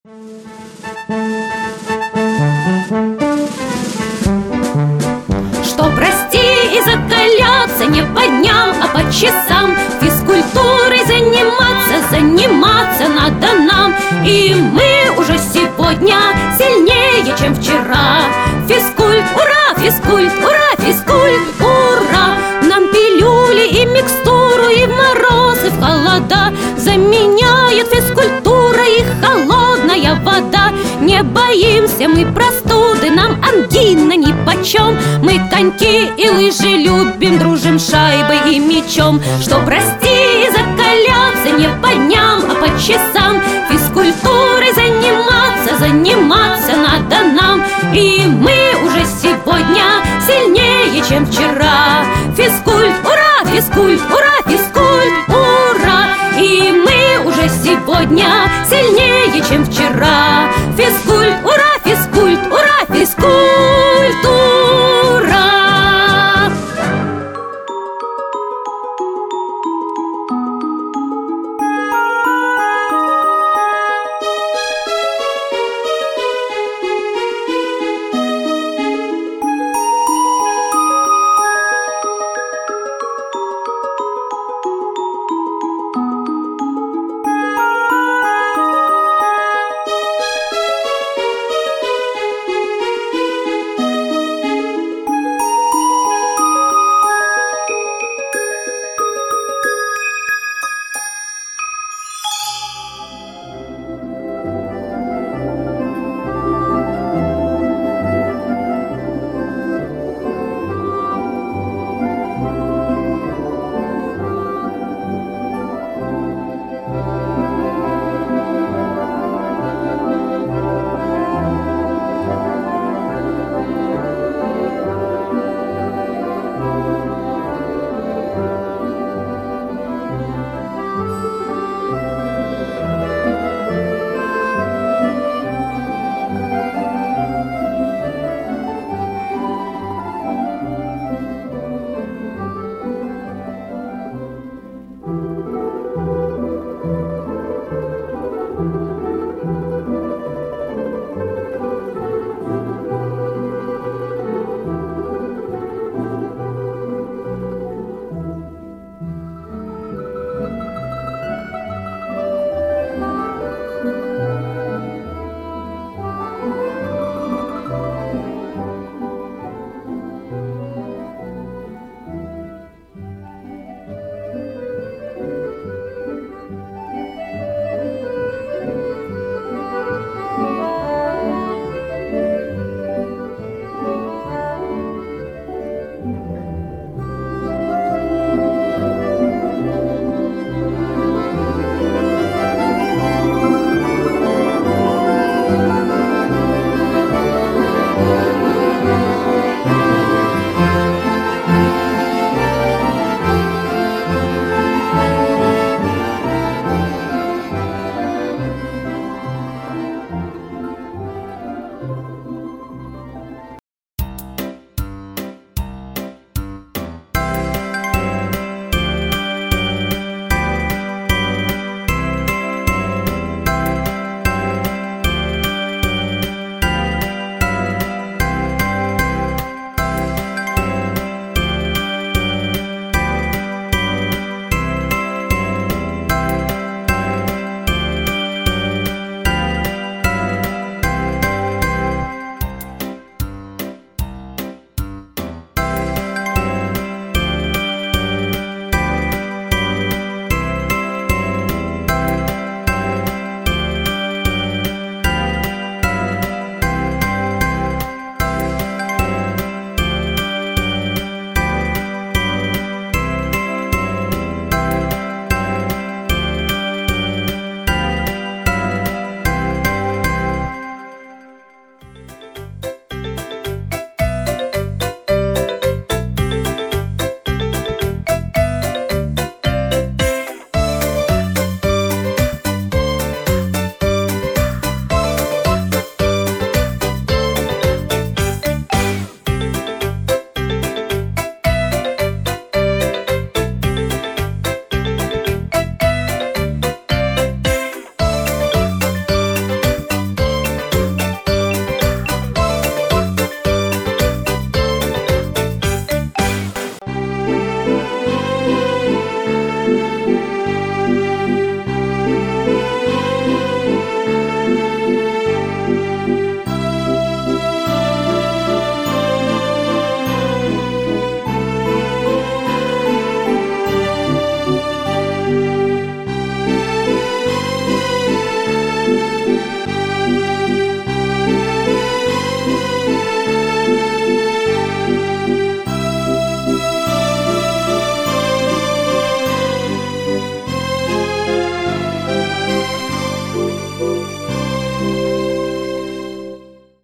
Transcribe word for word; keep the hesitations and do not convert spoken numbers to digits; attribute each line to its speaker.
Speaker 1: Чтоб расти и закаляться не по дням, а по часам, физкультурой заниматься, заниматься надо нам. И мы уже сегодня сильнее, чем вчера. Физкульт, ура, физкульт, ура, физкульт, ура! Нам пилюли и микстуру, и в морозы, в холода заменяет физкультура и холодная вода. Не боимся мы простуды, нам ангина нипочем. Мы коньки и лыжи любим, дружим шайбой и мячом. Чтоб расти и закаляться не по дням, а по часам, физкультурой заниматься, заниматься надо нам. И мы уже сегодня сильнее, чем вчера. Физкульт, ура, физкульт, ура, физкульт, ура! И мы уже сегодня сильнее, чем вчера. Физкульт.